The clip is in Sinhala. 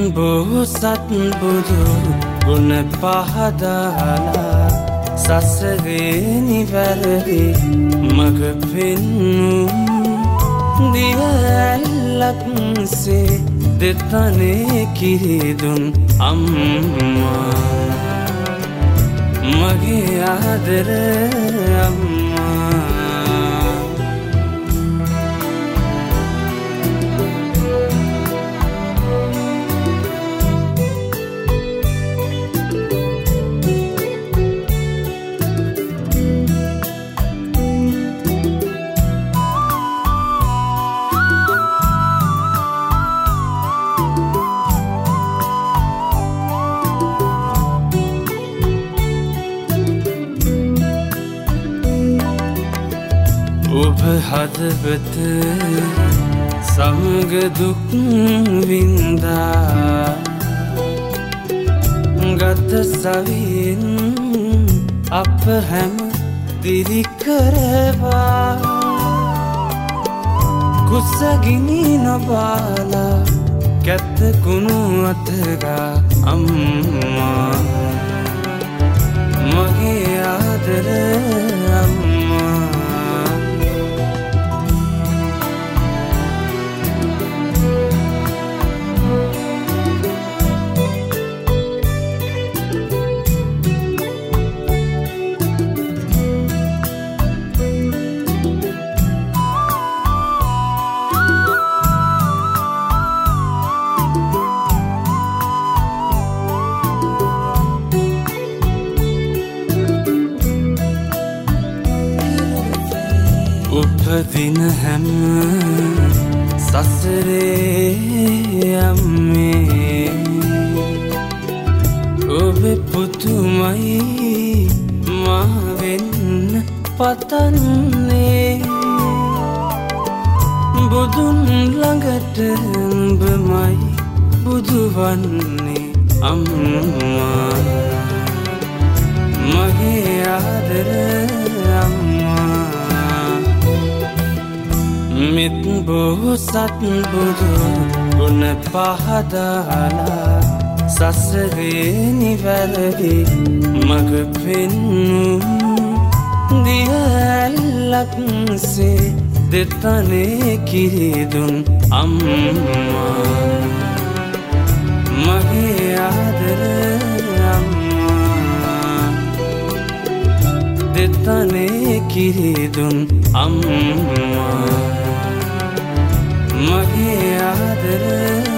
බෝසත් බුදු ගුණ පහදාලා සසරේ නිවැරදි මග පෙන්වූ දියැලක්සේ දෙතනේ කිරිදුන් අම්මා මගේ ආදර අම්මා ඔබ හදවත සමග දුක් වින්දා ගත සවියෙන් අප හැම දිරි කරවා කුසගිනි නොබාලා කැත කුණු අතගා අම්මා මගේ ආදර අම්මා උපදින හැම සසරේ අම්මේ ඔබ පුතුමයි මා වෙන්න පතන්නේ බුදුන් ළඟට උඹමයි බුදු වන්නේ අම්මා මගේ ආදර අම්මා මෙත් බෝසත් බුදු ගුණ පහදාලා සසරේ නිවැරදි මග පෙන්වූ දියැලක්සේ දෙතනේ කිරිදුන් අම්මා මගේ ආදර අම්මා දෙතනේ කිරිදුන් අම්මා මගේ ආදර